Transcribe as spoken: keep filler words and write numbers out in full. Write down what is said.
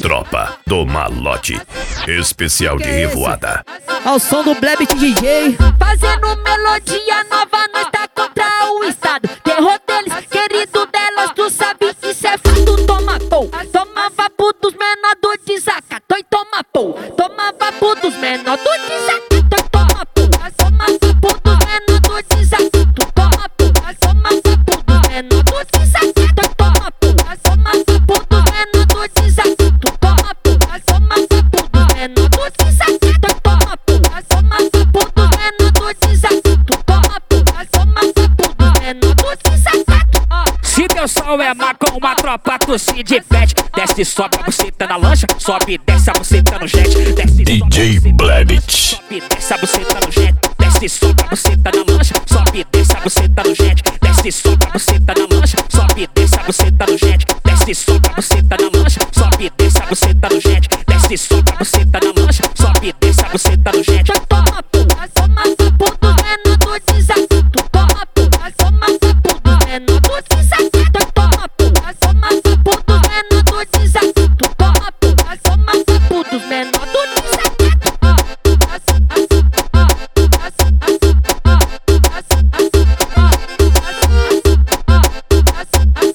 Tropa do Malote, especial de revoada. Ao som do Blebit D J. Fazendo melodia nova, nós tá contra o estado. Terror deles, querido delas, tu sabe que isso é fato. Toma pô, toma vapo dos menor do desacato. E toma pô, toma vapo dos menor do desacato. E toma pô, toma vapo dos menor do desacato. Toma pô, toma vapo dos menor do desacato. E toma pô, toma vapo dos menor do desacato. Toma pô, toma vapo dos menor do desacato. E toma pô, toma vapo dos menor do desacato. Toma pô, toma vapo dos menor do desacato. Se teu som é maconha, uma tropa tu se diverte. Desce, sobe a buceta na lancha, sobe, desce a buceta no jet. Desce, D J Blebit. sobe, desce a buceta no jet. Desce, sobe a buceta na lancha, sobe, desce a buceta no jet. Desce, sobe a buceta na lancha, sobe, desce a buceta no jet. Desce, sobe a buceta na lancha, sobe, desce a buceta no jet. Desce, sobe a buceta na lancha, sobe, desce a buceta no jet. Toma